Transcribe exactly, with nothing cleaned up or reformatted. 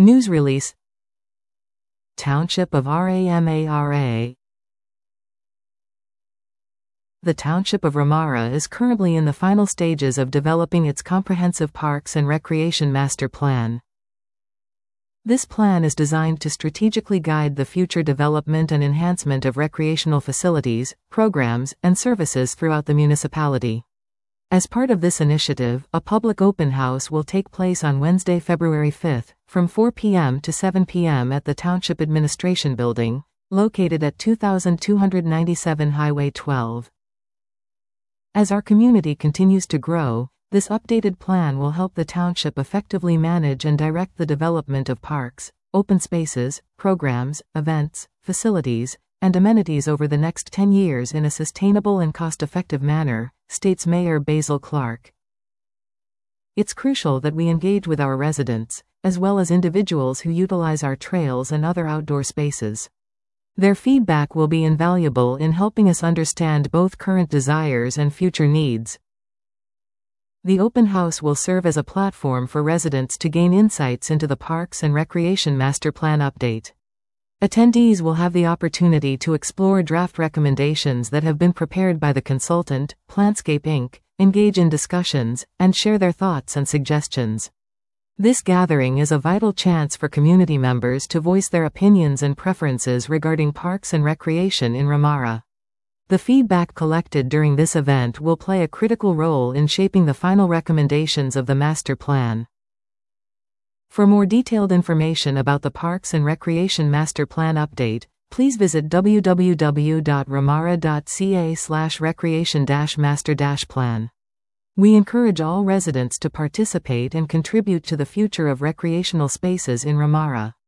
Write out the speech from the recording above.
News release. Township of Ramara. The Township of Ramara is currently in the final stages of developing its comprehensive Parks and Recreation Master Plan. This plan is designed to strategically guide the future development and enhancement of recreational facilities, programs, and services throughout the municipality. As part of this initiative, a public open house will take place on Wednesday, February fifth, from four p m to seven p m at the Township Administration Building, located at two thousand two hundred ninety-seven Highway twelve. As our community continues to grow, this updated plan will help the township effectively manage and direct the development of parks, open spaces, programs, events, facilities, and amenities over the next ten years in a sustainable and cost-effective manner, states Mayor Basil Clark. It's crucial that we engage with our residents, as well as individuals who utilize our trails and other outdoor spaces. Their feedback will be invaluable in helping us understand both current desires and future needs. The open house will serve as a platform for residents to gain insights into the Parks and Recreation Master Plan update. Attendees will have the opportunity to explore draft recommendations that have been prepared by the consultant, Planscape Incorporated, engage in discussions, and share their thoughts and suggestions. This gathering is a vital chance for community members to voice their opinions and preferences regarding parks and recreation in Ramara. The feedback collected during this event will play a critical role in shaping the final recommendations of the master plan. For more detailed information about the Parks and Recreation Master Plan update, please visit w w w dot ramara dot c a slash recreation dash master dash plan. We encourage all residents to participate and contribute to the future of recreational spaces in Ramara.